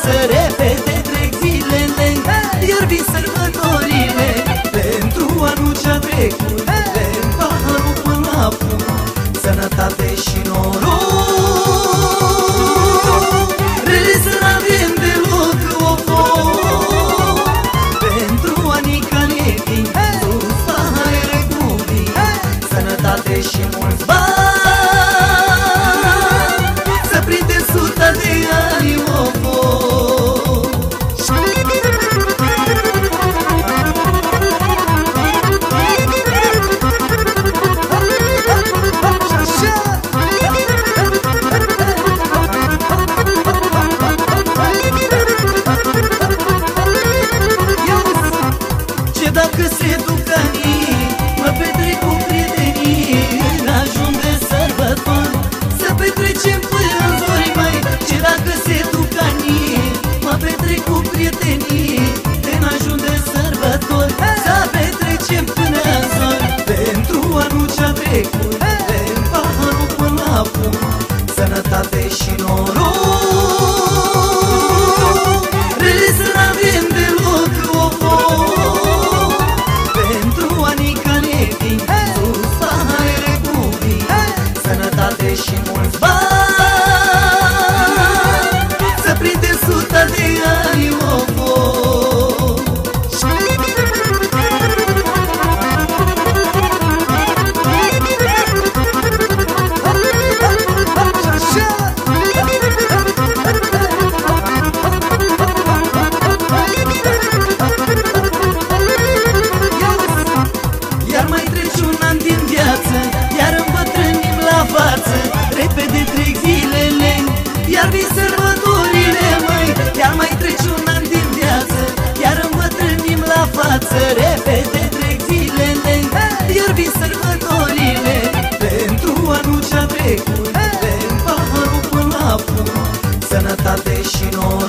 față, repede trec zilele, iar vin sărbătorile. Pentru anul ce-a trecut, bem paharul până acum, sănătate și noroc. Rele să n-avem deloc o foc. Pentru anii care vin, sus paharele cu vin, sănătate și mulți bani. Să prindem 100 de ani o foc. Ce dacă se duc anii, mă petrec cu prietenii, în ajun de sărbători, să petrecem până în zori, măi. Ce dacă se duc anii, mă petrec cu prietenii, în ajun de sărbători, să petrecem până în zori. Pentru anul ce-a trecut, bem paharul până acum, sănătate și noroc. Rele să n-avem deloc o foc. Pentru anii care vin, sus paharele cu vin, sănătate și mulți bani. Să prindem 100 de ani o foc. Iar mai trece un an din viață, iar îmbătrânim la față, repede trec zilele, iar vin sărbătorile, măi. Iar mai trece un an din viață, iar îmbătrânim la față, repede trec zilele, iar vin sărbătorile. Pentru anul ce-a trecut, bem paharul până acum, sănătate și noroc.